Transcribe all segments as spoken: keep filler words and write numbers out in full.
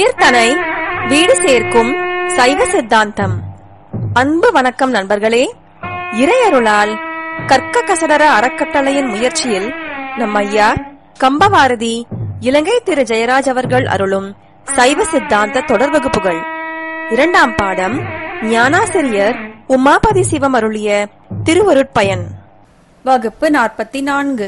உயிர்தனை வீடு சேர்க்கும் சைவ சித்தாந்தம். அன்பு வணக்கம் நண்பர்களே. இறையருளால் கற்க கசடர அறக்கட்டளையின் முயற்சியில் நம் ஐயா கம்பவாரதி இலங்கை திரு ஜெயராஜ் அவர்கள் அருளும் சைவ சித்தாந்த தொடர் வகுப்புகள். இரண்டாம் பாடம் ஞானாசிரியர் உமாபதி சிவம் அருளிய திருவருட்பயன். வகுப்பு நாற்பத்தி நான்கு.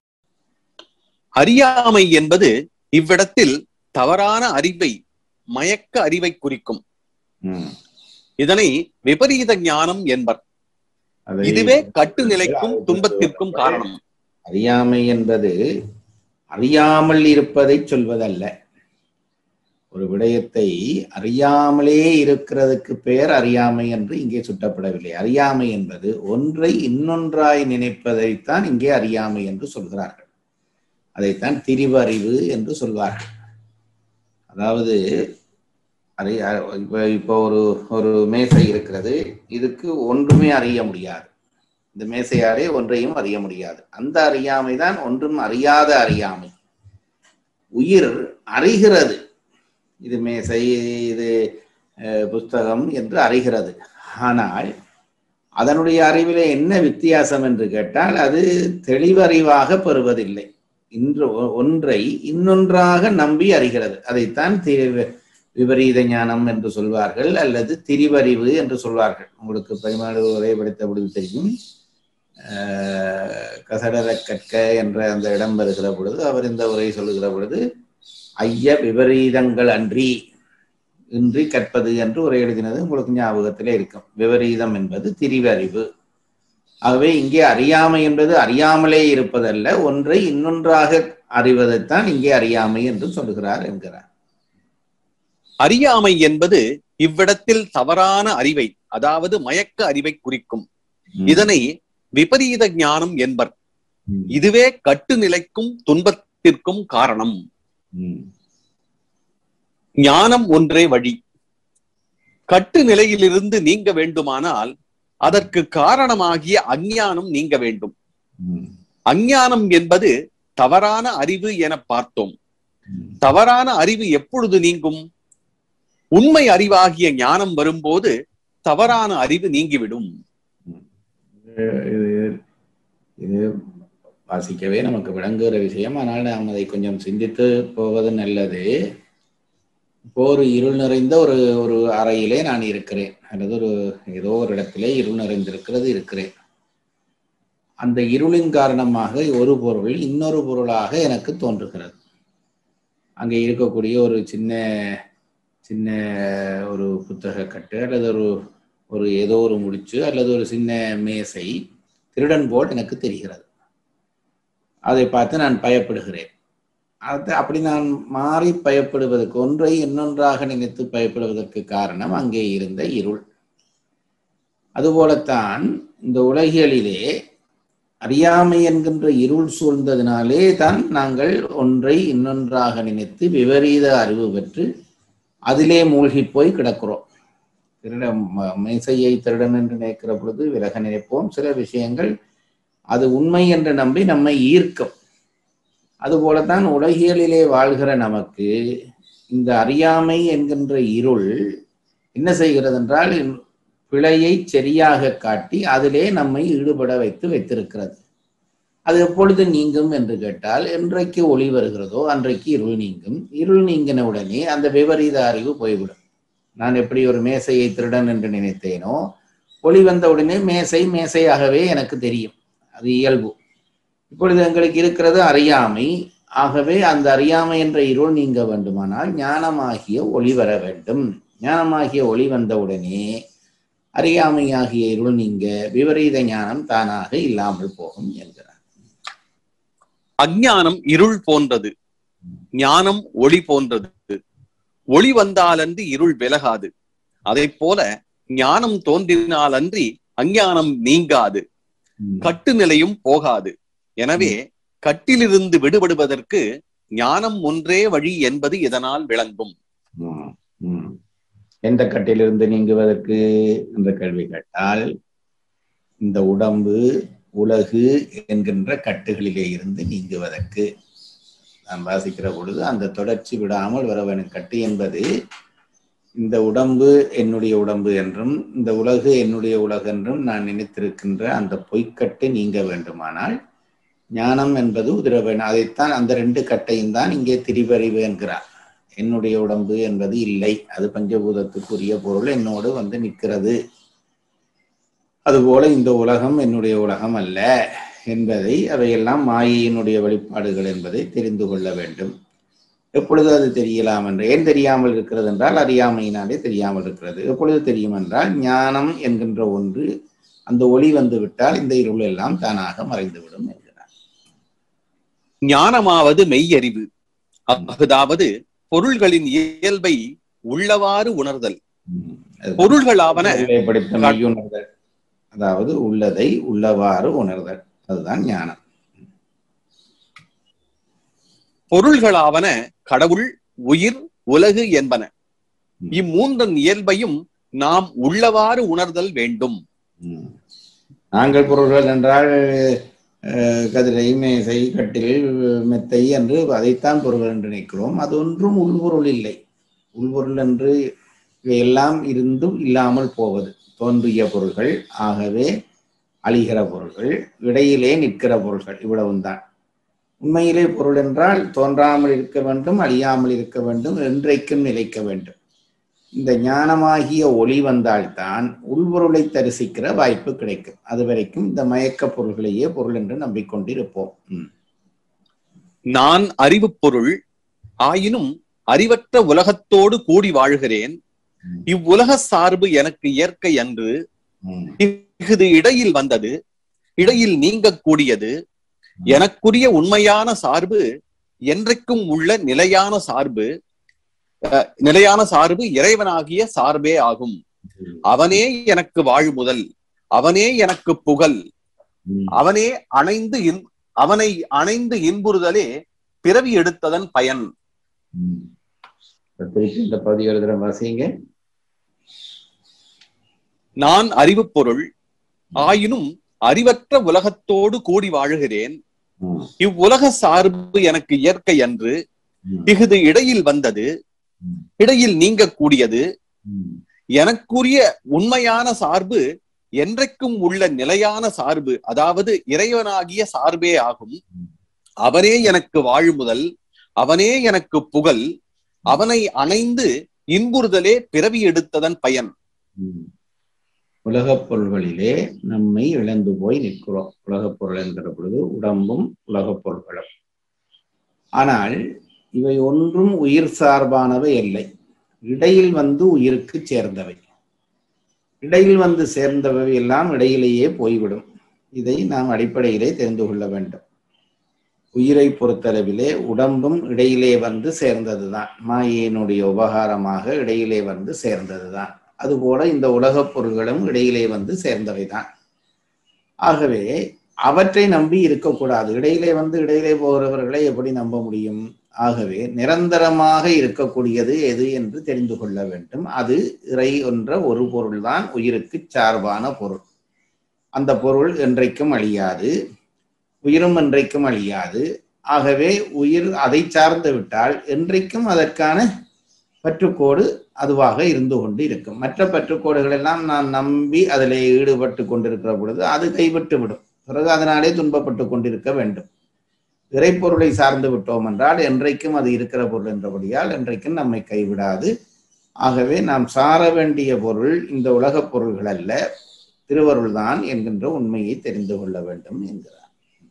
அறியாமை என்பது இவ்விடத்தில் தவறான அறிவை, மயக்க அறிவை குறிக்கும். இதனை விபரீத ஞானம் என்பர். இதுவே கட்டு நிலைக்கும் துன்பத்திற்கும் காரணம். அறியாமை என்பது அறியாமல் இருப்பதை சொல்வதல்ல. ஒரு விடயத்தை அறியாமலே இருக்கிறதுக்கு பெயர் அறியாமை என்று இங்கே சுட்டப்படவில்லை. அறியாமை என்பது ஒன்றை இன்னொன்றாய் நினைப்பதைத்தான் இங்கே அறியாமை என்று சொல்கிறார்கள். அதைத்தான் திரிவறிவு என்று சொல்வார்கள். அதாவது அறி இப்போ ஒரு ஒரு மேசை இருக்கிறது, இதுக்கு ஒன்றுமே அறிய முடியாது. இந்த மேசையாலே ஒன்றையும் அறிய முடியாது. அந்த அறியாமை தான் ஒன்றும் அறியாத அறியாமை. உயிர் அறிகிறது, இது மேசை, இது புஸ்தகம் என்று அறிகிறது. ஆனால் அதனுடைய அறிவிலே என்ன வித்தியாசம் என்று கேட்டால், அது தெளிவறிவாக பெறுவதில்லை. இன்று ஒன்றை இன்னொன்றாக நம்பி அறிகிறது. அதைத்தான் விபரீத ஞானம் என்று சொல்வார்கள், அல்லது திரிவறிவு என்று சொல்வார்கள். உங்களுக்கு பதினாலு உரை படித்த பொழுது தெரியும். கசடர கற்க என்ற அந்த இடம் வருகிற பொழுது அவர் இந்த உரை சொல்லுகிற பொழுது, ஐய விபரீதங்கள் அன்றி இன்றி கற்பது என்று உரை எழுதினது உங்களுக்கு ஞாபகத்திலே இருக்கும். விபரீதம் என்பது திரிவறிவு. ஆகவே இங்கே அறியாமை என்பது அறியாமலே இருப்பதல்ல, ஒன்றை இன்னொன்றாக அறிவதைத்தான் இங்கே அறியாமை என்று சொல்லுகிறார் என்கிறார். அறியாமை என்பது இவ்விடத்தில் தவறான அறிவை, அதாவது மயக்க அறிவை குறிக்கும். இதனை விபரீத ஞானம் என்பர். இதுவே கட்டு நிலைக்கும் துன்பத்திற்கும் காரணம். ஞானம் ஒன்றே வழி. கட்டு நிலையிலிருந்து நீங்க வேண்டுமானால் அதற்கு காரணமாகிய அஞ்ஞானம் நீங்க வேண்டும். அஞ்ஞானம் என்பது தவறான அறிவு என பார்த்தோம். தவறான அறிவு எப்பொழுது நீங்கும்? உண்மை அறிவாகிய ஞானம் வரும்போது தவறான அறிவு நீங்கிவிடும். இது வாசிக்கவே நமக்கு விளங்குகிற விஷயம். ஆனால் நாம் அதை கொஞ்சம் சிந்தித்து போவது நல்லது. இப்போ ஒரு இருள் நிறைந்த ஒரு ஒரு அறையிலே நான் இருக்கிறேன், அல்லது ஒரு ஏதோ ஒரு இடத்திலே இருள் நிறைந்திருக்கிறது இருக்கிறேன். அந்த இருளின் காரணமாக ஒரு பொருள் இன்னொரு பொருளாக எனக்கு தோன்றுகிறது. அங்கே இருக்கக்கூடிய ஒரு சின்ன சின்ன ஒரு புத்தக கட்டு, அல்லது ஒரு ஒரு ஏதோ ஒரு முடிச்சு, அல்லது ஒரு சின்ன மேசை திருடன் போல் எனக்கு தெரிகிறது. அதை பார்த்து நான் பயப்படுகிறேன். அது அப்படி நான் மாறி பயப்படுவதற்கு, ஒன்றை இன்னொன்றாக நினைத்து பயப்படுவதற்கு காரணம் அங்கே இருந்த இருள். அதுபோலத்தான் இந்த உலகியலிலே அறியாமை என்கின்ற இருள் சூழ்ந்ததினாலே தான் நாங்கள் ஒன்றை இன்னொன்றாக நினைத்து விபரீத அறிவு பெற்று அதிலே மூழ்கி போய் கிடக்கிறோம். திருட மேசையை திருடன் என்று நினைக்கிற பொழுது விலக நினைப்போம். சில விஷயங்கள் அது உண்மை என்று நம்பி நம்மை ஈர்க்கும். அதுபோலத்தான் உலகியலிலே வாழ்கிற நமக்கு இந்த அறியாமை என்கின்ற இருள் என்ன செய்கிறது என்றால், பிழையை சரியாக காட்டி அதிலே நம்மை ஈடுபட வைத்து வைத்திருக்கிறது. அது எப்பொழுது நீங்கும் என்று கேட்டால், என்றைக்கு ஒளி வருகிறதோ அன்றைக்கு இருள் நீங்கும். இருள் நீங்கின உடனே அந்த விபரீத அறிவு போய்விடும். நான் எப்படி ஒரு மேசையை திருடன் என்று நினைத்தேனோ, ஒளி வந்த உடனே மேசை மேசையாகவே எனக்கு தெரியும். அது இயல்பு. இப்பொழுது எங்களுக்கு இருக்கிறது அறியாமை. ஆகவே அந்த அறியாமை என்ற இருள் நீங்க வேண்டுமானால் ஞானமாகிய ஒளி வர வேண்டும். ஞானமாகிய ஒளி வந்தவுடனே அறியாமையாகிய இருள் நீங்க விபரீத ஞானம் தானாக இல்லாமல் போகும் என்கிறார். அஞ்ஞானம் இருள் போன்றது, ஞானம் ஒளி போன்றது. ஒளி வந்தாலன்றி இருள் விலகாது. அதை போல ஞானம் தோன்றினாலன்றி அஞ்ஞானம் நீங்காது, கட்டு நிலையும் போகாது. எனவே கட்டிலிருந்து விடுபடுவதற்கு ஞானம் ஒன்றே வழி என்பது இதனால் விளங்கும். எந்த கட்டிலிருந்து நீங்குவதற்கு என்ற கேள்வி கேட்டால், இந்த உடம்பு உலகு என்கின்ற கட்டுகளிலே இருந்து நீங்குவதற்கு, நான் வாசிக்கிற பொழுது அந்த தொடர்ச்சி விடாமல் வர வேணும். கட்டு என்பது இந்த உடம்பு என்னுடைய உடம்பு என்றும் இந்த உலகு என்னுடைய உலகு என்றும் நான் நினைத்திருக்கின்ற அந்த பொய்க்கட்டு நீங்க வேண்டுமானால் ஞானம் என்பது உதிர வேண்டும். அதைத்தான் அந்த ரெண்டு கட்டையும் தான் இங்கே திரிபறிவு என்கிறார். என்னுடைய உடம்பு என்பது இல்லை, அது பஞ்சபூதத்துக்குரிய பொருள், என்னோடு வந்து நிற்கிறது. அதுபோல இந்த உலகம் என்னுடைய உலகம் அல்ல என்பதை, அவையெல்லாம் மாயையினுடைய வெளிப்பாடுகள் என்பதை தெரிந்து கொள்ள வேண்டும். எப்பொழுது அது தெரியலாம் என்று, ஏன் தெரியாமல் இருக்கிறது என்றால் அறியாமையினாலே தெரியாமல் இருக்கிறது. எப்பொழுது தெரியும் என்றால் ஞானம் என்கின்ற ஒன்று, அந்த ஒளி வந்து விட்டால் இந்த இருள் எல்லாம் தானாக மறைந்துவிடும் என்கிறார். ஞானமாவது மெய்யறிவு, அதாவது பொருள்களின் இயல்பை உள்ளவாறு உணர்தல். பொருள்களாவன படித்த மெய்யுணர்தல், அதாவது உள்ளதை உள்ளவாறு உணர்தல், அதுதான் ஞானம். பொருள்களாவன கடவுள், உயிர், உலகு என்பன. இம்மூன்றன் இயல்பையும் நாம் உள்ளவாறு உணர்தல் வேண்டும். நாங்கள் பொருள்கள் என்றால் கதிரை, மேசை, கட்டில், மெத்தை என்று அதைத்தான் பொருள்கள் என்று நினைக்கிறோம். அது ஒன்றும் உள்பொருள் இல்லை. உள்பொருள் என்று இவையெல்லாம் இருந்தும் இல்லாமல் போவது தோன்றிய பொருள்கள், ஆகவே அழிகிற பொருள்கள், இடையிலே நிற்கிற பொருள்கள், இவ்வளவும் தான். உண்மையிலே பொருள் என்றால் தோன்றாமல் இருக்க வேண்டும், அழியாமல் இருக்க வேண்டும், என்றைக்கும் நிலைக்க வேண்டும். இந்த ஞானமாகிய ஒளி வந்தால்தான் உள்பொருளை தரிசிக்கிற வாய்ப்பு கிடைக்கும். அது வரைக்கும் இந்த மயக்க பொருள்களையே பொருள் என்று நம்பிக்கொண்டிருப்போம். நான் அறிவு பொருள் ஆயினும் அறிவற்ற உலகத்தோடு கூடி வாழ்கிறேன். இவ்வுலக சார்பு எனக்கு இயற்கை அன்று. இது இடையில் வந்தது, இடையில் நீங்க கூடியது. எனக்குரிய உண்மையான சார்பு என்றைக்கும் உள்ள நிலையான சார்பு, நிலையான சார்பு இறைவனாகிய சார்பே ஆகும். அவனே எனக்கு வாழ்முதல், அவனே எனக்கு புகழ், அவனே அணைந்து அவனை அணைந்து இன்புறுதலே பிறவி எடுத்ததன் பயன். இந்த பகுதி எழுதுற வாசிங்க. நான் அறிவு பொருள் ஆயினும் அறிவற்ற உலகத்தோடு கூடி வாழுகிறேன். இவ்வுலக சார்பு எனக்கு இயற்கை அன்று. இஃது இடையில் வந்தது, இடையில் நீங்க கூடியது. எனக்குரிய உண்மையான சார்பு என்றைக்கும் உள்ள நிலையான சார்பு, அதாவது இறைவனாகிய சார்பே ஆகும். அவனே எனக்கு வாழ்முதல், அவனே எனக்கு புகழ், அவனை அணைந்து இன்புறுதலே பிறவி எடுத்ததன் பயன். உலகப் பொருள்களிலே நம்மை இழந்து போய் நிற்கிறோம். உலகப் பொருள் என்கிற பொழுது உடம்பும் உலகப் பொருள்களும். ஆனால் இவை ஒன்றும் உயிர் சார்பானவை இல்லை, இடையில் வந்து உயிருக்கு சேர்ந்தவை. இடையில் வந்து சேர்ந்தவை எல்லாம் இடையிலேயே போய்விடும். இதை நாம் அடிப்படையிலே தெரிந்து கொள்ள வேண்டும். உயிரை பொறுத்தளவிலே உடம்பும் இடையிலே வந்து சேர்ந்ததுதான், மாயினுடைய உபகாரமாக இடையிலே வந்து சேர்ந்ததுதான். அதுபோல இந்த உலகப் பொருள்களும் இடையிலே வந்து சேர்ந்தவைதான். ஆகவே அவற்றை நம்பி இருக்கக்கூடாது. இடையிலே வந்து இடையிலே போகிறவர்களை எப்படி நம்ப முடியும்? ஆகவே நிரந்தரமாக இருக்கக்கூடியது எது என்று தெரிந்து கொள்ள வேண்டும். அது இறை என்ற ஒரு பொருள்தான், உயிருக்கு சார்பான பொருள். அந்த பொருள் என்றைக்கும் அழியாது, உயிரும் என்றைக்கும் அழியாது. ஆகவே உயிர் அதை சார்ந்து விட்டால் என்றைக்கும் அதற்கான பற்றுக்கோடு அதுவாக இருந்து கொண்டு இருக்கும். மற்ற பற்றுக்கோடுகள் எல்லாம் நான் நம்பி அதிலே ஈடுபட்டு கொண்டிருக்கிற பொழுது அது கைவிட்டு விடும். பிறகு அதனாலே துன்பப்பட்டு கொண்டிருக்க வேண்டும். இறைப்பொருளை சார்ந்து விட்டோம் என்றால் என்றைக்கும் அது இருக்கிற பொருள் என்றபடியால் என்றைக்கும் நம்மை கைவிடாது. ஆகவே நாம் சார வேண்டிய பொருள் இந்த உலகப் பொருள்கள் அல்ல, திருவருள்தான் என்கின்ற உண்மையை தெரிந்து கொள்ள வேண்டும் என்கிறார்.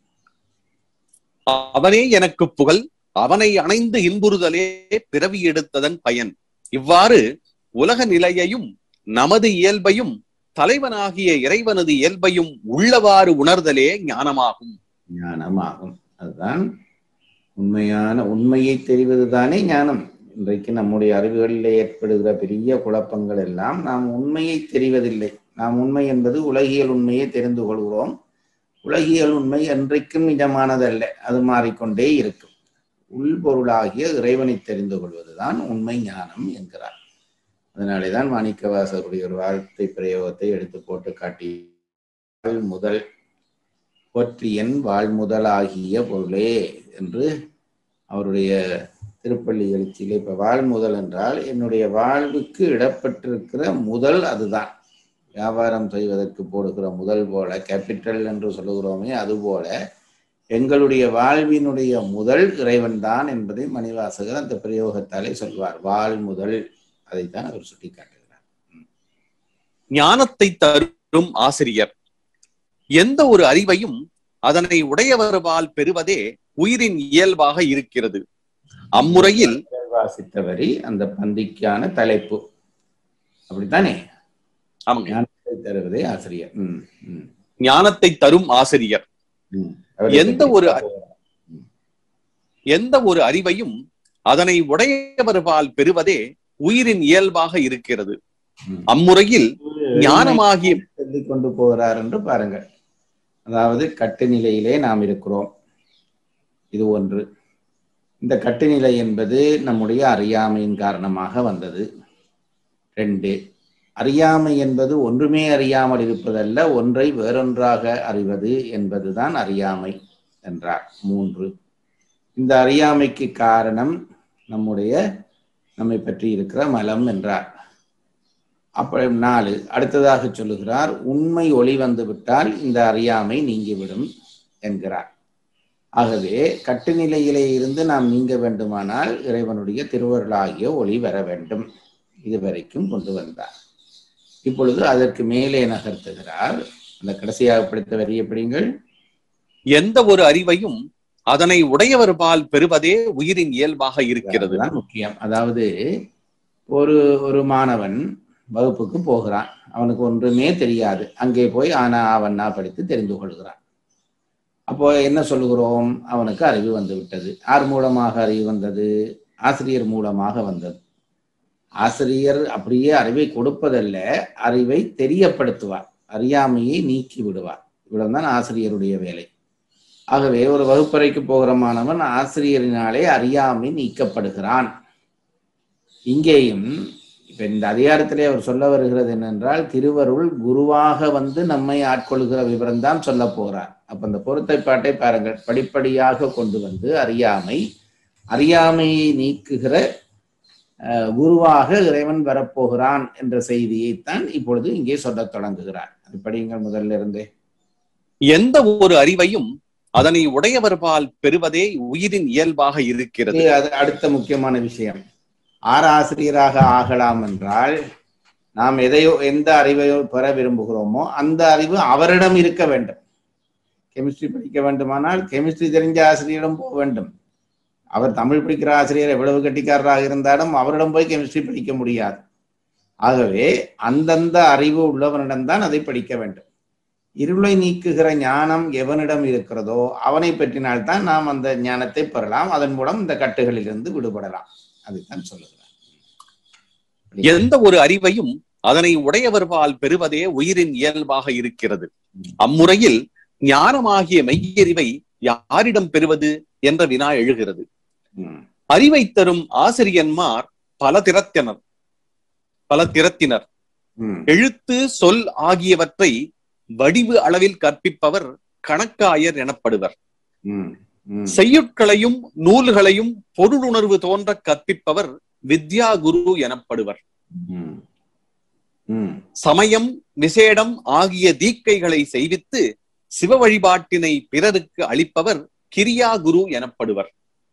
அவனே எனக்கு புகழ், அவனை அணைந்து இன்புறுதலே பிறவி எடுத்ததன் பயன். இவ்வாறு உலக நிலையையும் நமது இயல்பையும் தலைவனாகிய இறைவனது இயல்பையும் உள்ளவாறு உணர்தலே ஞானமாகும். ஞானமாகும். அதுதான் உண்மையான உண்மையை தெரிவதுதானே ஞானம். இன்றைக்கு நம்முடைய அறிவுகளிலே ஏற்படுகிற பெரிய குழப்பங்கள் எல்லாம் நாம் உண்மையை தெரிவதில்லை. நாம் உண்மை என்பது உலகியல் உண்மையை தெரிந்து கொள்கிறோம். உலகியல் உண்மை என்றைக்கும் நிஜமானதல்ல, அது மாறிக்கொண்டே இருக்கும். உள்பொருளாகிய இறைவனை தெரிந்து கொள்வதுதான் உண்மை ஞானம் என்கிறார். அதனாலேதான் மாணிக்கவாசகருடைய ஒரு வார்த்தை பிரயோகத்தை எடுத்து போட்டு காட்டி, முதல் போற்றியன் வாழ்முதலாகிய பொருளே என்று அவருடைய திருப்பள்ளி எழுச்சியில இப்ப வாழ்முதல் என்றால் என்னுடைய வாழ்வுக்கு இடப்பட்டிருக்கிற முதல் அதுதான். வியாபாரம் செய்வதற்கு போடுகிற முதல் போல கேபிட்டல் என்று சொல்லுகிறோமே, அதுபோல எங்களுடைய வாழ்வினுடைய முதல் இறைவன் தான் என்பதை மணிவாசகர் அந்த பிரயோகத்தாலே சொல்வார். வாழ் முதல், அதைத்தான் அவர் சுட்டி காட்டுகிறார். ஞானத்தை தரும் ஆசிரியர். எந்த ஒரு அறிவையும் அதனை உடையவர்வால் பெறுவதே உயிரின் இயல்பாக இருக்கிறது. அம்முறையில் வாசித்த வரி அந்த பந்திக்கான தலைப்பு அப்படித்தானே? ஞானத்தை தருவதே ஆசிரியர். ஞானத்தை தரும் ஆசிரியர். எந்த ஒரு எந்த ஒரு அறிவையும் அதனை உடையவர்வால் பெறுவதே உயிரின் இயல்பாக இருக்கிறது. அம்முறையில் ஞானமாகிய சொல்லிக் கொண்டு போகிறார் என்று பாருங்கள். அதாவது கட்டு நிலையிலே நாம் இருக்கிறோம், இது ஒன்று. இந்த கட்டுநிலை என்பது நம்முடைய அறியாமையின் காரணமாக வந்தது. ரெண்டு, அறியாமை என்பது ஒன்றுமே அறியாமல் இருப்பதல்ல, ஒன்றை வேறொன்றாக அறிவது என்பதுதான் அறியாமை என்றார். மூன்று, இந்த அறியாமைக்கு காரணம் நம்முடைய நம்மை பற்றி இருக்கிற மலம் என்றார். அப்ப நாலு, அடுத்ததாக சொல்லுகிறார், உண்மை ஒளி வந்து விட்டால் இந்த அறியாமை நீங்கிவிடும் என்கிறார். ஆகவே கட்டுநிலையிலே இருந்து நாம் நீங்க வேண்டுமானால் இறைவனுடைய திருவருளாகிய ஒளி வர வேண்டும். இதுவரைக்கும் கொண்டு வந்தார். இப்பொழுது அதற்கு மேலே நகர்த்துகிறார். அந்த கடைசியாக படித்த வரி எப்படிங்கள்? எந்த ஒரு அறிவையும் அதனை உடையவர்பால் பெறுவதே உயிரின் இயல்பாக இருக்கிறது. முக்கியம். அதாவது ஒரு ஒரு மாணவன் வகுப்புக்கு போகிறான், அவனுக்கு ஒன்றுமே தெரியாது. அங்கே போய் ஆனா ஆவண்ணா படித்து தெரிந்து கொள்கிறான். அப்போ என்ன சொல்லுகிறோம்? அவனுக்கு அறிவு வந்து விட்டது. யார் மூலமாக அறிவு வந்தது? ஆசிரியர் மூலமாக வந்தது. ஆசிரியர் அப்படியே அறிவை கொடுப்பதல்ல, அறிவை தெரியப்படுத்துவார், அறியாமையை நீக்கி விடுவார். இவ்வளவுதான் ஆசிரியருடைய வேலை. ஆகவே ஒரு வகுப்பறைக்கு போகிற மாணவன் ஆசிரியரினாலே அறியாமை நீக்கப்படுகிறான். இங்கேயும் இப்ப இந்த அதிகாரத்திலே அவர் சொல்ல வருகிறது என்னென்றால், திருவருள் குருவாக வந்து நம்மை ஆட்கொள்கிற விவரம் தான் சொல்ல போகிறார். அப்ப அந்த பொருத்தைப்பாட்டை பாருங்கள். படிப்படியாக கொண்டு வந்து அறியாமை அறியாமையை நீக்குகிற குருவாக இறைவன் வரப்போகிறான் என்ற செய்தியைத்தான் இப்பொழுது இங்கே சொல்ல தொடங்குகிறார். அது படியுங்கள் முதல்ல இருந்தே. எந்த ஒரு அறிவையும் அதனை உடையவர்பால் பெறுவதே உயிரின் இயல்பாக இருக்கிறது. அது அடுத்த முக்கியமான விஷயம். ஆறு ஆசிரியராக ஆகலாம் என்றால் நாம் எதையோ எந்த அறிவையோ பெற விரும்புகிறோமோ அந்த அறிவு அவரிடம் இருக்க வேண்டும். கெமிஸ்ட்ரி படிக்க வேண்டுமானால் கெமிஸ்ட்ரி தெரிஞ்ச ஆசிரியரிடம் போக வேண்டும். அவர் தமிழ் படிக்கிற ஆசிரியர் எவ்வளவு கட்டிக்காரராக இருந்தாலும் அவரிடம் போய் கெமிஸ்ட்ரி படிக்க முடியாது. ஆகவே அந்தந்த அறிவு உள்ளவனிடம்தான் அதை படிக்க வேண்டும். இருளை நீக்குகிற ஞானம் எவனிடம் இருக்கிறதோ அவனை பற்றினால்தான் நாம் அந்த ஞானத்தை பெறலாம். அதன் மூலம் இந்த கட்டுகளிலிருந்து விடுபடலாம். அதைத்தான் சொல்லுகிறார். எந்த ஒரு அறிவையும் அதனை உடையவர்பால் பெறுவதே உயிரின் இயல்பாக இருக்கிறது. அம்முறையில் ஞானமாகிய மெய்யறிவை யாரிடம் பெறுவது என்ற வினா எழுகிறது. அறிவை தரும் ஆசிரியன்மார் பல திறத்தினர் பல திறத்தினர் எழுத்து சொல் ஆகியவற்றை வடிவு அளவில் கற்பிப்பவர் கணக்காயர் எனப்படுவர். செய்யுட்களையும் நூல்களையும் பொருளுணர்வு தோன்ற கற்பிப்பவர் வித்யா குரு எனப்படுவர். சமயம் விசேடம் ஆகிய தீக்கைகளை செய்வித்து சிவ வழிபாட்டினை பிறருக்கு அளிப்பவர் கிரியா குரு எனப்படுவர்.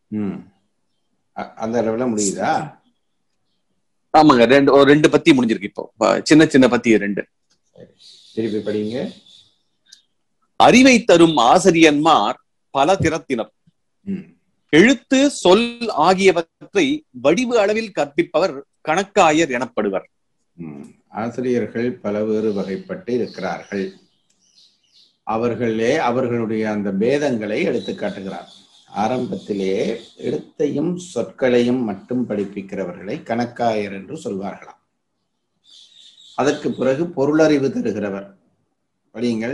அந்த அளவுல முடியுதா? ஆமாங்க, ரெண்டு ரெண்டு பத்தி முடிஞ்சிருக்கு. இப்போ சின்ன சின்ன பத்தி ரெண்டு திருப்பி படிங்க. அறிவை தரும் ஆசிரியன்மார் பல திறத்தினர் எழுத்து சொல் ஆகியவற்றை வடிவு அளவில் கற்பிப்பவர் கணக்காயர் எனப்படுவர். ஆசிரியர்கள் பலவேறு வகைப்பட்டு இருக்கிறார்கள். அவர்களே அவர்களுடைய அந்த பேதங்களை எடுத்து காட்டுகிறார். ஆரம்பத்திலே எழுத்தையும் சொற்களையும் மட்டும் படிப்பிக்கிறவர்களை கணக்காயர் என்று சொல்வார்களாம். அதற்கு பிறகு பொருளறிவு தருகிறவர் படியுங்கள்.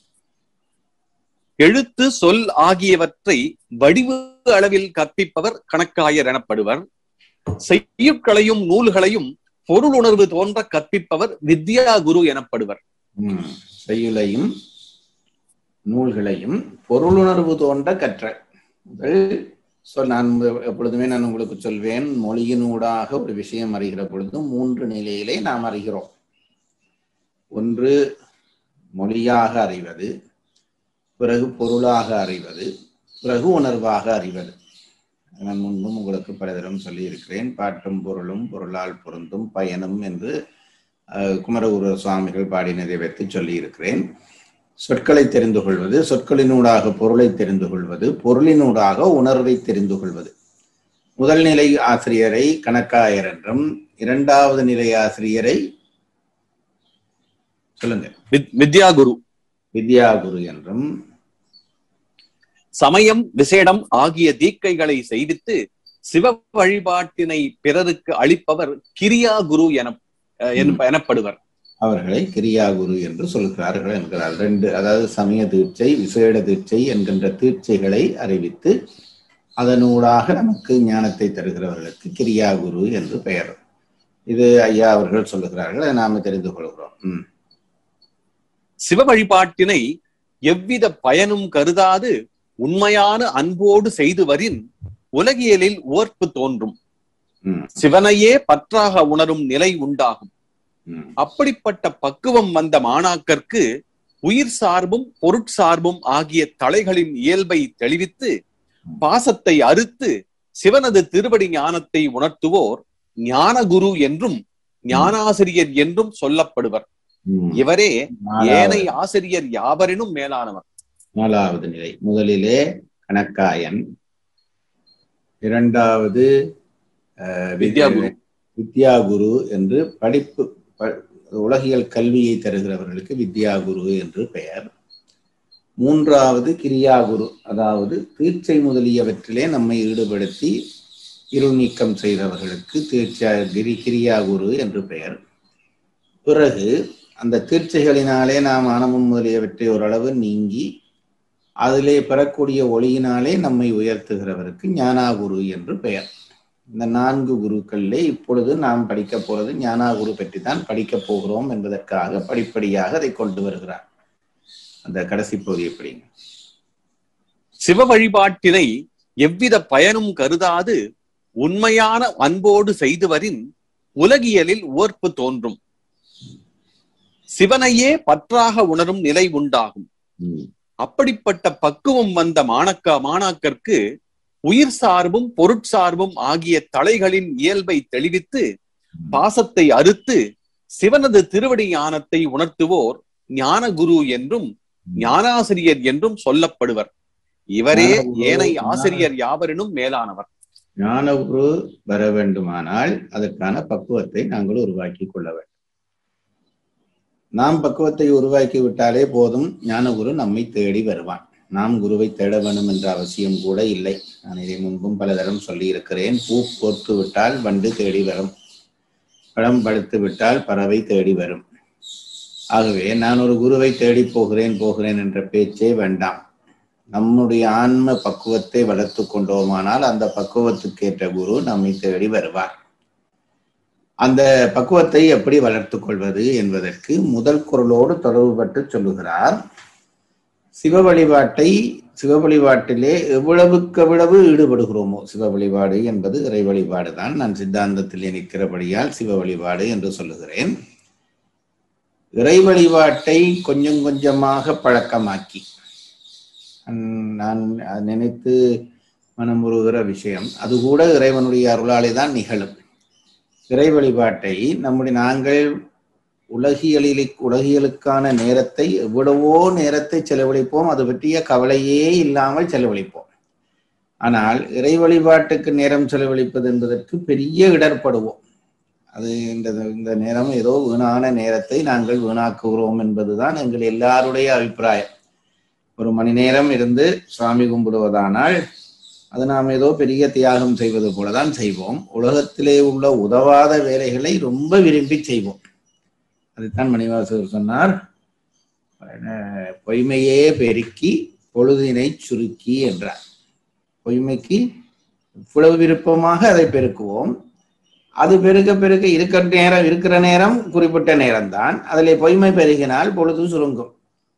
எழுத்து சொல் ஆகியவற்றை வடிவு அளவில் கற்பிப்பவர் கணக்காயர் எனப்படுவர். செய்யுட்களையும் நூல்களையும் பொருள் உணர்வு தோன்ற கற்பிப்பவர் வித்யா குரு எனப்படுவர். செய்யுளையும் நூல்களையும் பொருளுணர்வு தோன்ற கற்ற முதல் சொல் நான் எப்பொழுதுமே நான் உங்களுக்கு சொல்வேன், மொழியினூடாக ஒரு விஷயம் அறிகிற பொழுது மூன்று நிலையிலே நாம் அறிகிறோம். ஒன்று மொழியாக அறிவது, பிறகு பொருளாக அறிவது, பிறகு உணர்வாக அறிவது. நான் முன்பும் உங்களுக்கு பலதரம் சொல்லி இருக்கிறேன். பாட்டும் பொருளும் பொருளால் பொருந்தும் பயனும் என்று குமரகுரு சுவாமிகள் பாடினதை வைத்து சொல்லி இருக்கிறேன். சொற்களை தெரிந்து கொள்வது, சொற்களினூடாக பொருளை தெரிந்து கொள்வது, பொருளினூடாக உணர்வை தெரிந்து கொள்வது. முதல் நிலை ஆசிரியரை கணக்காயர் என்றும், இரண்டாவது நிலை ஆசிரியரை சொல்லுங்க வித்யாகுரு வித்யாகுரு என்றும், சமயம் விசேடம் ஆகிய தீக்கைகளை செய்வித்து சிவ வழிபாட்டினை பிறருக்கு அளிப்பவர் கிரியா குரு என எனப்படுவர். அவர்களை கிரியா குரு என்று சொல்கிறார்கள் என்கிறார். ரெண்டு, அதாவது சமய தீட்சை, விசேட தீட்சை என்கின்ற தீட்சைகளை அறிவித்து அதனூடாக நமக்கு ஞானத்தை தருகிறவர்களுக்கு கிரியா குரு என்று பெயர். இது ஐயா அவர்கள் சொல்லுகிறார்கள், அதை நாம தெரிந்து கொள்கிறோம். உம் சிவ வழிபாட்டினை எவ்வித பயனும் கருதாது உண்மையான அன்போடு செய்து வரின் உலகியலில் ஓர்ப்பு தோன்றும். சிவனையே பற்றாக உணரும் நிலை உண்டாகும். அப்படிப்பட்ட பக்குவம் வந்த மாணாக்கருக்கு உயிர் சார்பும் பொருட்சார்பும் ஆகிய தலைகளின் இயல்பை தெளிவித்து பாசத்தை அறுத்து சிவனது திருவடி ஞானத்தை உணர்த்துவோர் ஞான குரு என்றும் ஞானாசிரியர் என்றும் சொல்லப்படுவர். இவரே ஏனை ஆசிரியர் யாவரினும் மேலானவர். நாலாவது நிலை. முதலிலே கணக்காயன், இரண்டாவது வித்யாகுரு வித்யாகுரு என்று படிப்பு உலகியல் கல்வியை தருகிறவர்களுக்கு வித்யாகுரு என்று பெயர். மூன்றாவது கிரியாகுரு, அதாவது தீட்சை முதலியவற்றிலே நம்மை ஈடுபடுத்தி இருள் நீக்கம் செய்தவர்களுக்கு தீட்சா கிரி கிரியாகுரு என்று பெயர். பிறகு அந்த தீட்சைகளினாலே நாம் ஆனமும் முதலியவற்றை ஓரளவு நீங்கி அதிலே பெறக்கூடிய ஒளியினாலே நம்மை உயர்த்துகிறவருக்கு ஞானாகுரு என்று பெயர். இந்த நான்கு குருக்களிலே இப்பொழுது நாம் படிக்க போறது ஞானாகுரு பற்றி தான் படிக்க போகிறோம் என்பதற்காக படிப்படியாக அதை கொண்டு வருகிறார். அந்த கடைசி பகுதி எப்படி? சிவ வழிபாட்டினை எவ்வித பயனும் கருதாது உண்மையான அன்போடு செய்துவரின் உலகியலில் ஓர்ப்பு தோன்றும். சிவனையே பற்றாக உணரும் நிலை உண்டாகும். அப்படிப்பட்ட பக்குவம் வந்த மாணக்க மாணாக்கருக்கு உயிர் சார்பும் பொருட்சார்பும் ஆகிய தலைகளின் இயல்பை தெளிவித்து பாசத்தை அறுத்து சிவனது திருவடி ஞானத்தை உணர்த்துவோர் ஞான குரு என்றும் ஞானாசிரியர் என்றும் சொல்லப்படுவர். இவரே ஏனை ஆசிரியர் யாவரினும் மேலானவர். ஞான குரு வர வேண்டுமானால் அதற்கான பக்குவத்தை நாங்கள் உருவாக்கி கொள்ள வேண்டும். நாம் பக்குவத்தை உருவாக்கி விட்டாலே போதும், ஞானகுரு நம்மை தேடி வருவான். நாம் குருவை தேட வேண்டும் என்ற அவசியம் கூட இல்லை. நான் இதை முன்பும் பல தரம் சொல்லி இருக்கிறேன். பூ கோர்த்து விட்டால் வண்டு தேடி வரும், பழம் படுத்து விட்டால் பறவை தேடி வரும். ஆகவே நான் ஒரு குருவை தேடி போகிறேன் போகிறேன் என்ற பேச்சே வேண்டாம். நம்முடைய ஆன்ம பக்குவத்தை வளர்த்து கொண்டோமானால் அந்த பக்குவத்துக்கேற்ற குரு நம்மை தேடி வருவார். அந்த பக்குவத்தை எப்படி வளர்த்து கொள்வது என்பதற்கு முதல் குறளோடு தொடர்புபட்டு சொல்லுகிறார். சிவ வழிபாட்டை சிவ வழிபாட்டிலே எவ்வளவுக்கு எவ்வளவு ஈடுபடுகிறோமோ, சிவ வழிபாடு என்பது இறை வழிபாடு தான். நான் சித்தாந்தத்திலே நிற்கிறபடியால் சிவ வழிபாடு என்று சொல்லுகிறேன். இறை வழிபாட்டை கொஞ்சம் கொஞ்சமாக பழக்கமாக்கி, நான் நினைத்து மனமுறுகிற விஷயம், அது கூட இறைவனுடைய அருளாலே தான் நிகழும். இறை வழிபாட்டை நம்முடைய நாங்கள் உலகியலில் உலகியலுக்கான நேரத்தை எவ்வளவோ நேரத்தை செலவழிப்போம், அது பற்றிய கவலையே இல்லாமல் செலவழிப்போம். ஆனால் இறை வழிபாட்டுக்கு நேரம் செலவழிப்பது என்பதற்கு பெரிய இடர்படுவோம். அது இந்த இந்த நேரம் ஏதோ வீணான நேரத்தை நாங்கள் வீணாக்குகிறோம் என்பதுதான் எங்கள் எல்லாருடைய அபிப்பிராயம். ஒரு மணி நேரம் இருந்து சுவாமி கும்பிடுவதானால் அது நாம் ஏதோ பெரிய தியாகம் செய்வது போலதான் செய்வோம். உலகத்திலே உள்ள உதவாத வேலைகளை ரொம்ப விரும்பி செய்வோம். அதுதான் மணிவாசகர் சொன்னார், பொய்மையே பெருக்கி பொழுதினை சுருக்கி என்றார். பொய்மைக்கு இவ்வளவு விருப்பமாக அதை பெருக்குவோம். அது பெருக்க பெருக்க இருக்கிற நேரம் இருக்கிற நேரம் குறிப்பிட்ட நேரம்தான். அதிலே பொய்மை பெருகினால் பொழுது சுருங்கும்.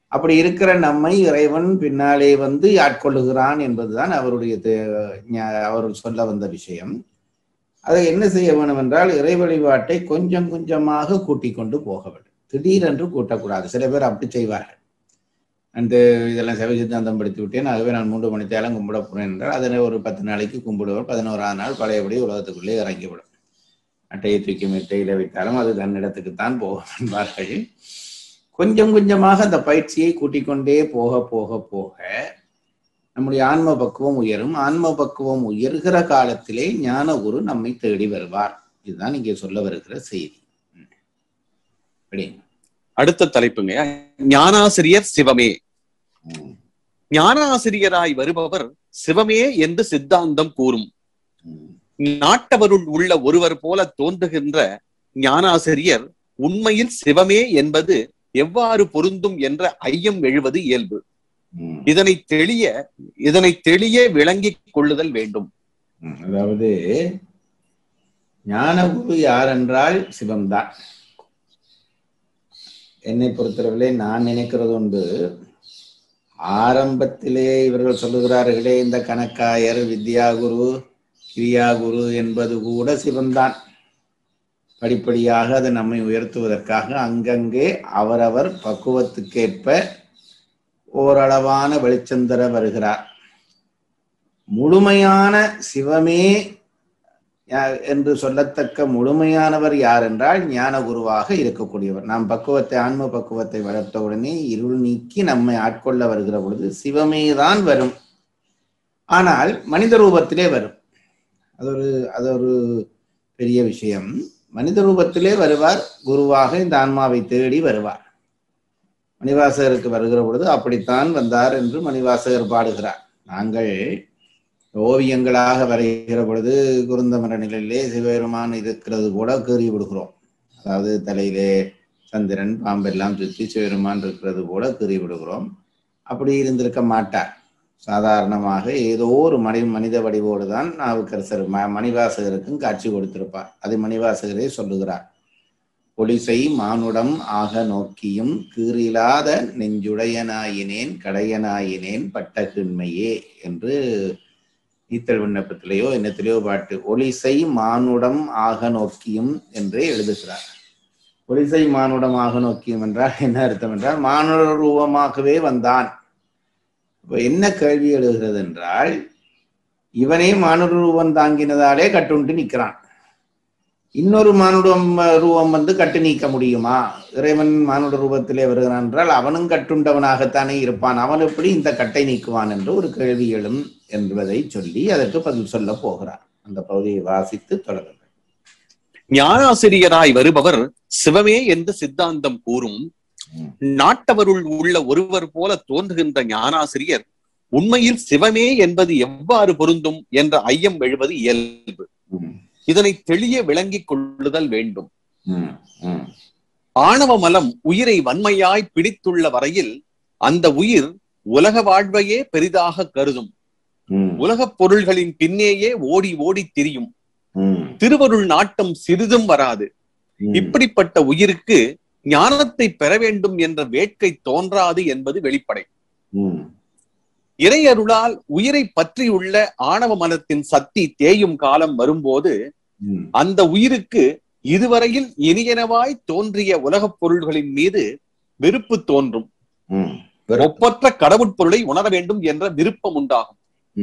அப்படி இருக்கிற நம்மை இறைவன் பின்னாலே வந்து ஆட்கொள்ளுகிறான் என்பதுதான் அவருடைய அவர் சொல்ல வந்த விஷயம். அதை என்ன செய்ய வேண்டும் என்றால் இறை வழிபாட்டை கொஞ்சம் கொஞ்சமாக கூட்டிக் கொண்டு போக வேண்டும். திடீரென்று கூட்டக்கூடாது. சில பேர் அப்படி செய்வார்கள். அந்த இதெல்லாம் சைவ சித்தாந்தம் படித்து விட்டேன், ஆகவே நான் மூன்று மணி தேலம் கும்பிட போறேன் என்றால் அதனை ஒரு பத்து நாளைக்கு கும்பிடுவார். பதினோராம் நாள் பழையபடி உலகத்துக்குள்ளே இறங்கிவிடும். அட்டையை தூக்கி மெட்டையில வைத்தாலும் அது தன்னிடத்துக்குத்தான் போகும் என்பார்கள். கொஞ்சம் கொஞ்சமாக அந்த பயிற்சியை கூட்டிக் கொண்டே போக போக போக நம்முடைய ஆன்ம பக்குவம் உயரும். ஆன்ம பக்குவம் உயர்கிற காலத்திலே ஞான குரு நம்மை தேடி வருவார். இதுதான் இங்கே சொல்ல வருகிற செய்தி. அடுத்த தலைப்புங்க, ஞானாசிரியர் சிவமே. ஞானாசிரியராய் வருபவர் சிவமே என்று சித்தாந்தம் கூறும். நாட்டவருள் உள்ள ஒருவர் போல தோன்றுகின்ற ஞானாசிரியர் உண்மையில் சிவமே என்பது எவ்வாறு பொருந்தும் என்ற ஐயம் எழுவது இயல்பு. இதனை தெளிய இதனை தெளிய விளங்கிக் கொள்ளுதல் வேண்டும். அதாவது ஞான குரு யார் என்றால் சிவம்தான். என்னை பொறுத்தவரை நான் நினைக்கிறது உண்டு, ஆரம்பத்திலே இவர்கள் சொல்லுகிறார்களே இந்த கணக்காயர், வித்யாகுரு, கிரியாகுரு என்பது கூட சிவம்தான். படிப்படியாக அதை நம்மை உயர்த்துவதற்காக அங்கங்கே அவரவர் பக்குவத்துக்கேற்ப ஓரளவான வெளிச்சந்தர வருகிறார். முழுமையான சிவமே என்று சொல்லத்தக்க முழுமையானவர் யார் என்றால் ஞான குருவாக இருக்கக்கூடியவர். நாம் பக்குவத்தை ஆன்ம பக்குவத்தை வளர்த்த உடனே இருள் நீக்கி நம்மை ஆட்கொள்ள வருகிற பொழுது சிவமே தான் வரும். ஆனால் மனித ரூபத்திலே வரும். அது ஒரு அது ஒரு பெரிய விஷயம். மனித ரூபத்திலே வருவார். குருவாக இந்த ஆன்மாவை தேடி வருவார். மணிவாசகருக்கு வருகிற பொழுது அப்படித்தான் வந்தார் என்று மணிவாசகர் பாடுகிறார். நாங்கள் ஓவியங்களாக வரைகிற பொழுது குருந்தமர நிலையிலே சிவபெருமான் இருக்கிறது கூட கீறி விடுகிறோம். அதாவது தலையிலே சந்திரன் பாம்பெல்லாம் சுற்றி சிவபெருமான் இருக்கிறது போல கீறி விடுகிறோம். அப்படி இருந்திருக்க மாட்டார். சாதாரணமாக ஏதோ ஒரு மனி மனித வடிவோடு தான் நாவுக்கரசர் ம மணிவாசகருக்கும் காட்சி கொடுத்திருப்பார். அதை மணிவாசகரே சொல்லுகிறார். பொலிசை மானுடம் ஆக நோக்கியும் கீறிலாத நெஞ்சுடையனாயினேன் கடையனாயினேன் பட்டகிண்மையே என்று ஈத்தல் விண்ணப்பத்திலேயோ என்னத்திலேயோ பாட்டு. ஒலிசை மானுடம் ஆக நோக்கியும் என்றே எழுதுகிறார். ஒலிசை மானுடம் ஆக நோக்கியும் என்றால் என்ன அர்த்தம் என்றால் மானுட ரூபமாகவே வந்தான். இப்போ என்ன கேள்வி எழுதுகிறது என்றால், இவனே மானுட ரூபம் தாங்கினதாலே கட்டுண்டு நிற்கிறான். இன்னொரு மானுடம் ரூபம் வந்து கட்டு நீக்க முடியுமா? இறைவன் மானுட ரூபத்திலே வருகிறான் என்றால் அவனும் கட்டுண்டவனாகத்தானே இருப்பான். அவன் எப்படி இந்த கட்டை நீக்குவான் என்று ஒரு கேள்வி எழும் என்பதை சொல்லி அதற்கு பதில் சொல்ல போகிறார். அந்த பகுதியை வாசித்து தொடருங்கள். ஞானாசிரியராய் வருபவர் சிவமே என்று சித்தாந்தம் கூறும். நாட்டவருள் உள்ள ஒருவர் போல தோன்றுகின்ற ஞானாசிரியர் உண்மையில் சிவமே என்பது எவ்வாறு பொருந்தும் என்ற ஐயம் எழுவது இயல்பு. இதனை தெளிய விளங்கிக் கொள்ளுதல் வேண்டும். ஆணவ மலம் உயிரை வன்மையாய் பிடித்துள்ள வரையில் அந்த உயிர் உலக வாழ்வையே பெரிதாக கருதும். உலகப் பொருள்களின் பின்னேயே ஓடி ஓடி திரியும். திருவருள் நாட்டம் சிறிதும் வராது. இப்படிப்பட்ட உயிருக்கு ஞானத்தை பெற வேண்டும் என்ற வேட்கை தோன்றாது என்பது வெளிப்படை. இறையருளால் உயிரை பற்றியுள்ள ஆணவ மனத்தின் சக்தி தேயும் காலம் வரும்போது அந்த உயிருக்கு இதுவரையில் இனியனவாய் தோன்றிய உலகப் பொருள்களின் மீது வெறுப்பு தோன்றும். ஒப்பற்ற கடவுட்பொருளை உணர வேண்டும் என்ற விருப்பம் உண்டாகும்.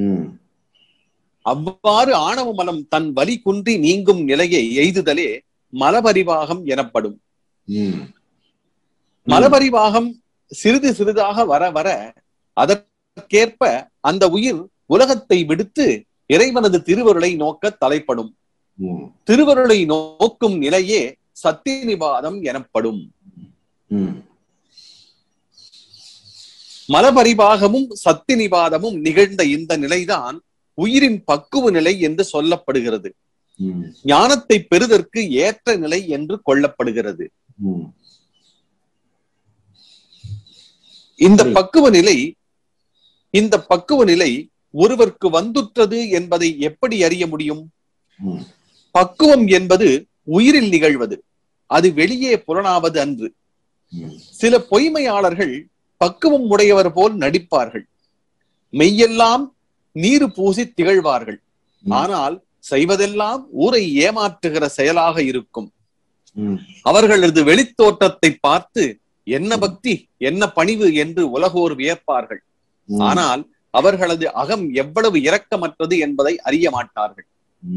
அவ்வாறு ஆணவ மலம் தன் வலி குன்றி நீங்கும் நிலையை எய்துதலே மலபரிவாகம் எனப்படும். மலபரிவாகம் சிறிது சிறிதாக வர வர அதற்கேற்ப அந்த உயிர் உலகத்தை விடுத்து இறைவனது திருவருளை நோக்க தலைப்படும். திருவருளை நோக்கும் நிலையே சத்திய நிபாதம் எனப்படும். மலபரிவாகமும் சத்திய நிபாதமும் நிகழ்ந்த இந்த நிலைதான் உயிரின் பக்குவ நிலை என்று சொல்லப்படுகிறது. ஞானத்தை பெறுதற்கு ஏற்ற நிலை என்று கொள்ளப்படுகிறது. இந்த பக்குவ நிலை இந்த பக்குவ நிலை ஒருவருக்கு வந்துற்றது என்பதை எப்படி அறிய முடியும்? பக்குவம் என்பது உயிரில் நிகழ்வது, அது வெளியே புலனாவது அன்று. சில பொய்மையாளர்கள் பக்குவம் உடையவர் போல் நடிப்பார்கள். மெய்யெல்லாம் நீர் பூசி திகழ்வார்கள். ஆனால் செய்வதெல்லாம் ஊரை ஏமாற்றுகிற செயலாக இருக்கும். அவர்களது வெளித்தோற்றத்தை பார்த்து என்ன பக்தி, என்ன பணிவு என்று உலகோர் வியப்பார்கள். ஆனால் அவர்களது அகம் எவ்வளவு இரக்கமற்றது என்பதை அறிய மாட்டார்கள்.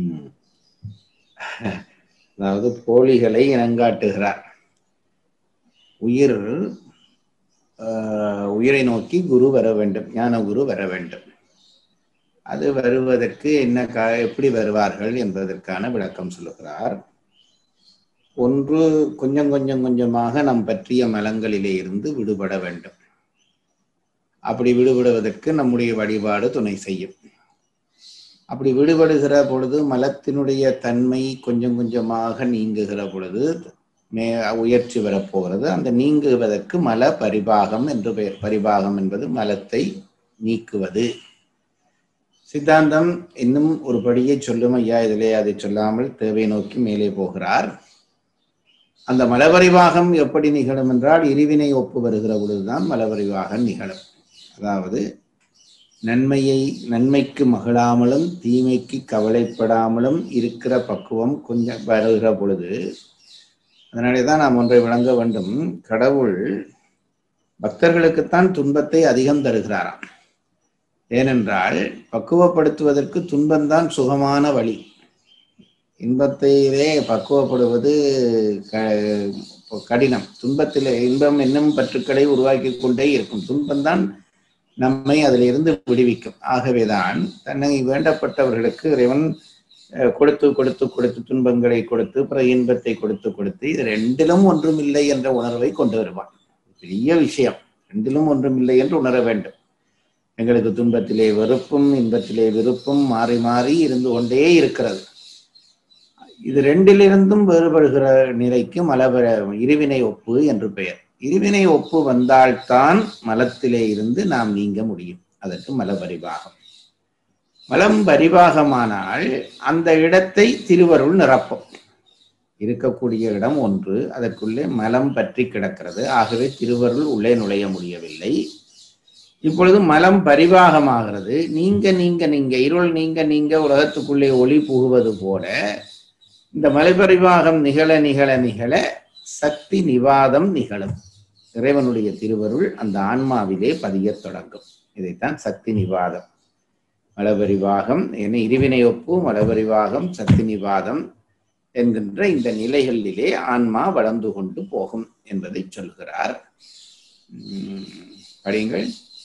அதாவது போலிகளை இனங்காட்டுகிறார். உயிர் உயிரை நோக்கி குரு வர வேண்டும், ஞான குரு வர வேண்டும். அது வருவதற்கு என்ன எப்படி வருவார்கள் என்பதற்கான விளக்கம் சொல்லுகிறார். ஒன்று, கொஞ்சம் கொஞ்சம் கொஞ்சமாக நம் பற்றிய மலங்களிலே இருந்து விடுபட வேண்டும். அப்படி விடுபடுவதற்கு நம்முடைய வழிபாடு துணை செய்யும். அப்படி விடுபடுகிற பொழுது மலத்தினுடைய தன்மை கொஞ்சம் கொஞ்சமாக நீங்குகிற பொழுது மே உயர்ச்சி வரப்போகிறது. அந்த நீங்குவதற்கு மல பரிபாகம் என்று பெயர். பரிபாகம் என்பது மலத்தை நீக்குவது. சித்தாந்தம் இன்னும் ஒரு படியை சொல்லும். ஐயா இதிலே அதை சொல்லாமல் தேவை நோக்கி மேலே போகிறார். அந்த மலபரிவாகம் எப்படி நிகழும் என்றால், இருவினை ஒப்பு வருகிற பொழுதுதான் மலபரிவாகம் நிகழும். அதாவது நன்மையை நன்மைக்கு மகிழாமலும் தீமைக்கு கவலைப்படாமலும் இருக்கிற பக்குவம் கொஞ்சம் வருகிற பொழுது, அதனாலே தான் நாம் ஒன்றை விளங்க வேண்டும். கடவுள் பக்தர்களுக்குத்தான் துன்பத்தை அதிகம் தருகிறாராம். ஏனென்றால் பக்குவப்படுத்துவதற்கு துன்பம்தான் சுகமான வழி. இன்பத்திலே பக்குவப்படுவது கடினம். துன்பத்திலே இன்பம் என்னும் பற்றுக்களை உருவாக்கி கொண்டே இருக்கும். துன்பம்தான் நம்மை அதிலிருந்து விடுவிக்கும். ஆகவேதான் தன்னை வேண்டப்பட்டவர்களுக்கு இறைவன் கொடுத்து கொடுத்து கொடுத்து துன்பங்களை கொடுத்து பிற இன்பத்தை கொடுத்து கொடுத்து இது ரெண்டிலும் ஒன்றும் இல்லை என்ற உணர்வை கொண்டு வருவான். பெரிய விஷயம். ரெண்டிலும் ஒன்றும் இல்லை என்று உணர வேண்டும். எங்களுக்கு துன்பத்திலே வெறுப்பும் இன்பத்திலே விருப்பும் மாறி மாறி இருந்து கொண்டே இருக்கிறது. இது ரெண்டிலிருந்தும் வேறுபடுகிற நிலைக்கு மலபர இருவினை ஒப்பு என்று பெயர். இருவினை ஒப்பு வந்தால்தான் மலத்திலே இருந்து நாம் நீங்க முடியும். அதற்கு மலபரிபாகம். மலம் பரிபாகமானால் அந்த இடத்தை திருவருள் நிரப்பும். இருக்கக்கூடிய இடம் ஒன்று, அதற்குள்ளே மலம் பற்றி கிடக்கிறது. ஆகவே திருவருள் உள்ளே நுழைய முடியவில்லை. இப்பொழுது மலம் பரிபாகமாகிறது. நீங்க நீங்க நீங்க இருள் நீங்க நீங்க உலகத்துக்குள்ளே ஒளி புகுவது போல இந்த மலைபரிவாகம் நிகழ நிகழ நிகழ சக்தி நிவாதம் நிகழும். இறைவனுடைய திருவருள் அந்த ஆன்மாவிலே பதியத் தொடங்கும். இதைத்தான் சக்தி நிவாதம். மலபரிவாகம் என இருவினை ஒப்பு, மலபரிவாகம், சக்தி நிவாதம் என்கின்ற இந்த நிலைகளிலே ஆன்மா வளர்ந்து கொண்டு போகும் என்பதை சொல்கிறார். உம் படியுங்கள்.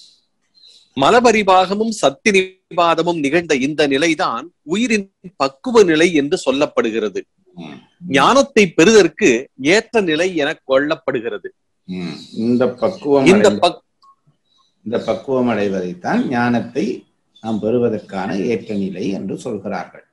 மலபரிபாகமும் சக்தி நிவாதமும் நிகழ்ந்த இந்த நிலைதான் உயிரின் பக்குவ நிலை என்று சொல்லப்படுகிறது. ஞானத்தை பெறுவதற்கு ஏற்ற நிலை என கொள்ளப்படுகிறது. இந்த பக்குவம் இந்த இந்த பக்குவம் அடைவதைத்தான் ஞானத்தை நாம் பெறுவதற்கான ஏற்ற நிலை என்று சொல்கிறார்கள்.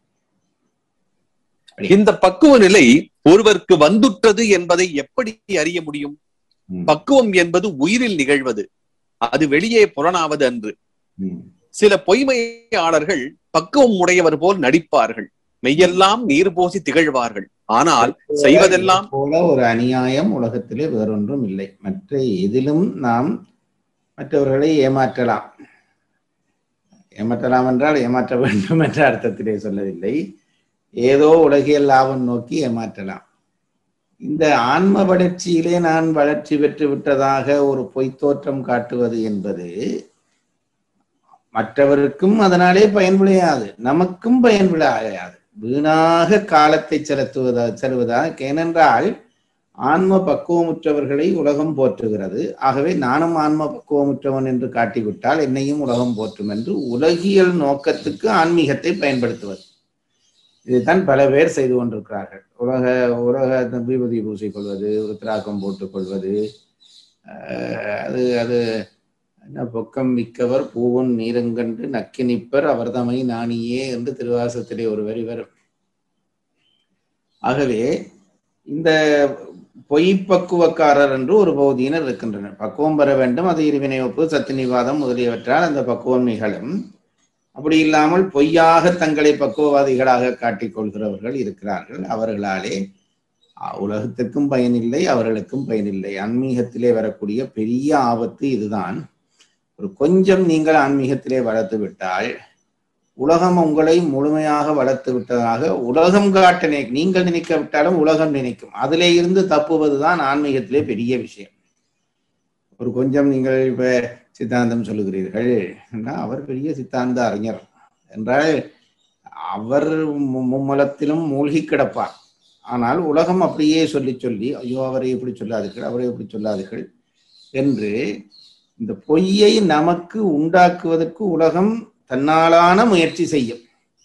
இந்த பக்குவ நிலை ஒருவருக்கு வந்துற்றது என்பதை எப்படி அறிய முடியும்? பக்குவம் என்பது உயிரில் நிகழ்வது, அது வெளியே புலனாவது அன்று. சில பொய்மையாளர்கள் பக்குவம் உடையவர் போல் நடிப்பார்கள். மெய்யெல்லாம் நீர் பூசி திகழ்வார்கள். ஆனால் செய்வதெல்லாம் போல ஒரு அநியாயம் உலகத்திலே வேறொன்றும் இல்லை. மற்ற எதிலும் நாம் மற்றவர்களை ஏமாற்றலாம். ஏமாற்றலாம் என்றால் ஏமாற்ற வேண்டும் என்ற அர்த்தத்திலே சொல்லவில்லை. ஏதோ உலகியல் லாபம் நோக்கி ஏமாற்றலாம். இந்த ஆன்ம வளர்ச்சியிலே நான் வளர்ச்சி பெற்று விட்டதாக ஒரு பொய்த்தோற்றம் காட்டுவது என்பது மற்றவருக்கும் அதனாலே பயன் விளையாது, நமக்கும் பயன் விளையாது. வீணாக காலத்தை செலுத்துவதா செல்வதா ஏனென்றால் ஆன்ம பக்குவமுற்றவர்களை உலகம் போற்றுகிறது. ஆகவே நானும் ஆன்ம பக்குவமுற்றவன் என்று காட்டிவிட்டால் என்னையும் உலகம் போற்றும் என்று உலகியல் நோக்கத்துக்கு ஆன்மீகத்தை பயன்படுத்துவது. இதைத்தான் பல பேர் செய்து கொண்டிருக்கிறார்கள். உலக உலக விபூதி பூசிக்கொள்வது, ருத்ராக்கம் போட்டுக் கொள்வது, அது அது என்ன பொக்கம் மிக்கவர் பூவன் நீரங்கண்டு நக்கி நிப்பர் அவர் தமை நாணியே என்று திருவாசத்திலே ஒரு வரி வரும். ஆகவே இந்த பொய்ப்பக்குவக்காரர் என்று ஒரு பகுதியினர் இருக்கின்றனர். பக்குவம் பெற வேண்டும், அது இருவினை ஒப்பு, சத்து நிவாதம் முதலியவற்றால் அந்த பக்குவம் நிகழும். அப்படி இல்லாமல் பொய்யாக தங்களை பக்குவவாதிகளாக காட்டிக் கொள்கிறவர்கள் இருக்கிறார்கள். அவர்களாலே உலகத்திற்கும் பயனில்லை, அவர்களுக்கும் பயனில்லை. ஆன்மீகத்திலே வரக்கூடிய பெரிய ஆபத்து இதுதான். ஒரு கொஞ்சம் நீங்கள் ஆன்மீகத்திலே வளர்த்து விட்டால் உலகம் உங்களை முழுமையாக வளர்த்து விட்டதாக உலகம் காட்ட நினை நீங்கள் நினைக்க விட்டாலும் உலகம் நினைக்கும். அதிலே இருந்து தப்புவதுதான் ஆன்மீகத்திலே பெரிய விஷயம். ஒரு கொஞ்சம் நீங்கள் இப்ப சித்தாந்தம் சொல்லுகிறீர்கள், அவர் பெரிய சித்தாந்த அறிஞர் என்றால் அவர் மும்மலத்திலும் மூழ்கி கிடப்பார். ஆனால் உலகம் அப்படியே சொல்லி சொல்லி ஐயோ அவரை எப்படி சொல்லாதீர்கள், அவரை எப்படி சொல்லாதீர்கள் என்று இந்த பொய்யை நமக்கு உண்டாக்குவதற்கு உலகம் தன்னாலான முயற்சி செய்யும்.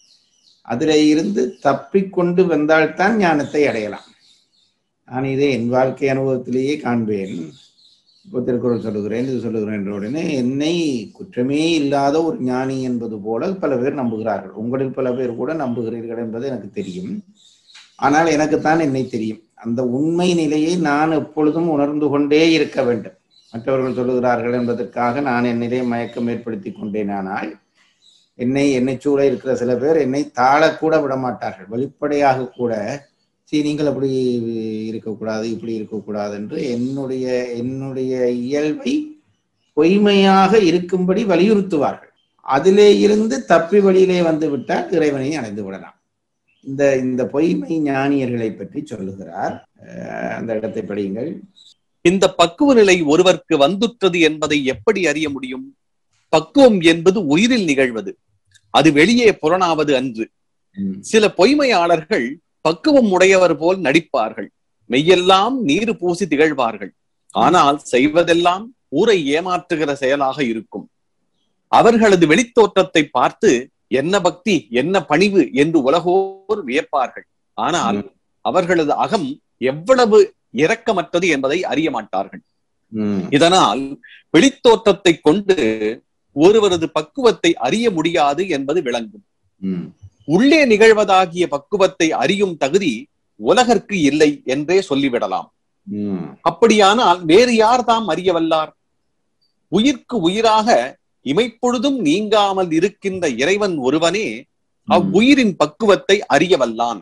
அதில் இருந்து தப்பிக்கொண்டு வந்தால்தான் ஞானத்தை அடையலாம். நான் இதை என் வாழ்க்கை அனுபவத்திலேயே காண்பேன். இப்போ திருக்குறள் சொல்லுகிறேன், இது சொல்லுகிறேன் என்ற உடனே என்னை குற்றமே இல்லாத ஒரு ஞானி என்பது போல பல பேர் நம்புகிறார்கள். உங்களில் பல பேர் கூட நம்புகிறீர்கள் என்பது எனக்கு தெரியும். ஆனால் எனக்குத்தான் என்னை தெரியும். அந்த உண்மை நிலையை நான் எப்பொழுதும் உணர்ந்து கொண்டே இருக்க வேண்டும். மற்றவர்கள் சொல்லுகிறார்கள் என்பதற்காக நான் என்னிலே மயக்கம் ஏற்படுத்தி கொண்டேன். ஆனால் என்னை என்னை சூழ இருக்கிற சில பேர் என்னை தாழக்கூட விட மாட்டார்கள். வெளிப்படையாக கூட சரி நீங்கள் அப்படி இருக்கக்கூடாது, இப்படி இருக்கக்கூடாது என்று என்னுடைய என்னுடைய இயல்பை பொய்மையாக இருக்கும்படி வலியுறுத்துவார்கள். அதிலே இருந்து தப்பி வழியிலே வந்து விட்டால் இறைவனை அடைந்து விடலாம். இந்த இந்த பொய்மை ஞானியர்களை பற்றி சொல்லுகிறார். அந்த இடத்தை படியுங்கள். இந்த பக்குவ நிலை ஒருவருக்கு வந்துற்றது என்பதை எப்படி அறிய முடியும்? பக்குவம் என்பது உயிரில் நிகழ்வது, அது வெளியே புலனாவது அன்று. சில பொய்மையாளர்கள் பக்குவம் உடையவர் போல் நடிப்பார்கள், மெய்யெல்லாம் நீர் பூசி திகழ்வார்கள். ஆனால் செய்வதெல்லாம் ஊரை ஏமாற்றுகிற செயலாக இருக்கும். அவர்களது வெளித்தோற்றத்தை பார்த்து என்ன பக்தி, என்ன பணிவு என்று உலகோர் வியப்பார்கள். ஆனால் அவர்களது அகம் எவ்வளவு இரக்கமற்றது என்பதை அறிய மாட்டார்கள். இதனால் வெளித்தோற்றத்தை கொண்டு ஒருவரது பக்குவத்தை அறிய முடியாது என்பது விளங்கும். உள்ளே நிகழ்வதாகிய பக்குவத்தை அறியும் தகுதி உலகற்கு இல்லை என்றே சொல்லிவிடலாம். அப்படியானால் வேறு யார் தாம் அறிய வல்லார்? உயிர்க்கு உயிராக இமைப்பொழுதும் நீங்காமல் இருக்கின்ற இறைவன் ஒருவனே அவ்வுயிரின் பக்குவத்தை அறிய வல்லான்.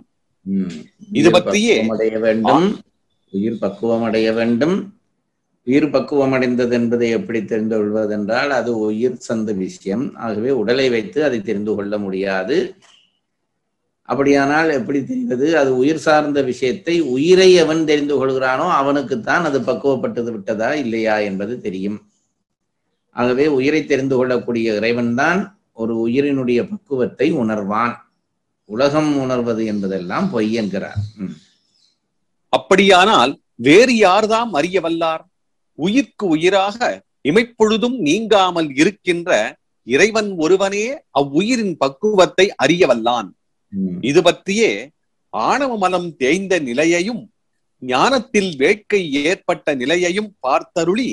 இது பற்றியே வேண்டும். உயிர் பக்குவம் அடைய வேண்டும். உயிர் பக்குவம் அடைந்தது என்பதை எப்படி தெரிந்து கொள்வதென்றால் அது உயிர் சந்த விஷயம். ஆகவே உடலை வைத்து அதை தெரிந்து கொள்ள முடியாது. அப்படியானால் எப்படி தெரிவது? அது உயிர் சார்ந்த விஷயத்தை உயிரை அவன் தெரிந்து கொள்கிறானோ அவனுக்குத்தான் அது பக்குவப்பட்டது விட்டதா இல்லையா என்பது தெரியும். ஆகவே உயிரை தெரிந்து கொள்ளக்கூடிய இறைவன் தான் ஒரு உயிரினுடைய பக்குவத்தை உணர்வான். உலகம் உணர்வது என்பதெல்லாம் பொய் என்கிறார். அப்படியானால் வேறு யார்தாம் அறிய வல்லார்? உயிர்க்கு உயிராக இமைப்பொழுதும் நீங்காமல் இருக்கின்ற இறைவன் ஒருவனே அவ்வுயிரின் பக்குவத்தை அறிய வல்லான். இது பற்றியே ஆணவ மலம் தேய்ந்த நிலையையும் ஞானத்தில் வேட்கை ஏற்பட்ட நிலையையும் பார்த்தருளி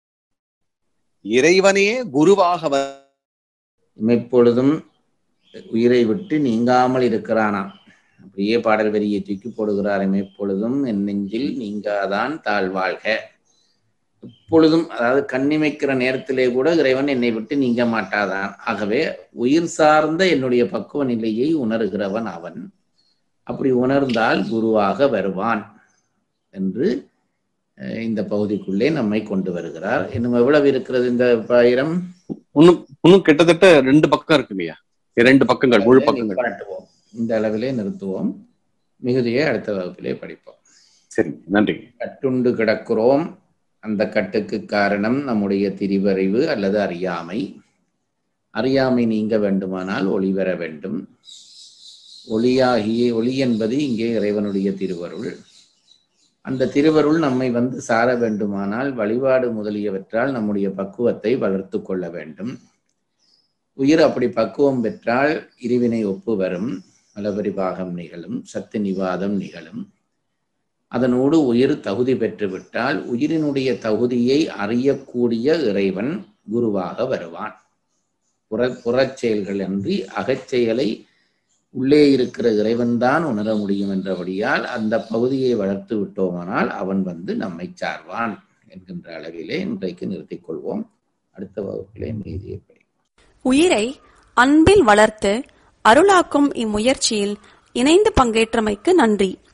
இறைவனே குருவாக இமைப்பொழுதும் உயிரை விட்டு நீங்காமல் இருக்கிறானாம். அப்படியே பாடல் வரியை தூக்கி போடுகிறார். இமைப்பொழுதும் என் நெஞ்சில் நீங்காதான் தாழ்வாழ்க. எப்பொழுதும், அதாவது கண்ணிமைக்கிற நேரத்திலே கூட இறைவன் என்னை விட்டு நீங்க மாட்டாதான். ஆகவே உயிர் சார்ந்த என்னுடைய பக்குவ நிலையை உணர்கிறவன் அவன். அப்படி உணர்ந்தால் குருவாக வருவான் என்று இந்த பகுதிக்குள்ளே நம்மை கொண்டு வருகிறார். இன்னும் எவ்வளவு இருக்கிறது இந்த ஆயிரம்? இன்னும் கிட்டத்தட்ட ரெண்டு பக்கம் இருக்கு இல்லையா? இரண்டு பக்கங்கள், முழு பக்கங்கள். காட்டுவோம். இந்த அளவிலே நிறுத்துவோம். மிகுதியை அடுத்த வகுப்பிலே படிப்போம். சரி, நன்றி. கட்டுண்டு கிடக்கிறோம். அந்த கட்டுக்கு காரணம் நம்முடைய திரிவறிவு அல்லது அறியாமை. அறியாமை நீங்க வேண்டுமானால் ஒளி வர வேண்டும். ஒளியாகிய ஒளி என்பது இங்கே இறைவனுடைய திருவருள். அந்த திருவருள் நம்மை வந்து சார வேண்டுமானால் வழிபாடு முதலியவற்றால் நம்முடைய பக்குவத்தை வளர்த்து கொள்ள வேண்டும். உயிர் அப்படி பக்குவம் பெற்றால் இருவினை ஒப்பு வரும், மலபரிபாகம் நிகழும், சத்து நிவாதம் நிகழும். அதனோடு உயிர் தகுதி பெற்றுவிட்டால் உயிரினுடைய தகுதியை அறியக்கூடிய இறைவன் குருவாக வருவான். புற புறச்செயல்கள் அன்றி அகச்செயலை உள்ளே இருக்கிற இறைவன் தான் உணர முடியும் என்றபடியால் அந்த பகுதியை வளர்த்து விட்டோமானால் அவன் வந்து நம்மை சார்வான் என்கின்ற அளவிலே இன்றைக்கு நிறுத்திக் கொள்வோம். அடுத்த வகுப்பிலே மீதியை படிப்போம். உயிரை அன்பில் வளர்த்து அருளாக்கும் இம்முயற்சியில் இணைந்து பங்கேற்றமைக்கு நன்றி.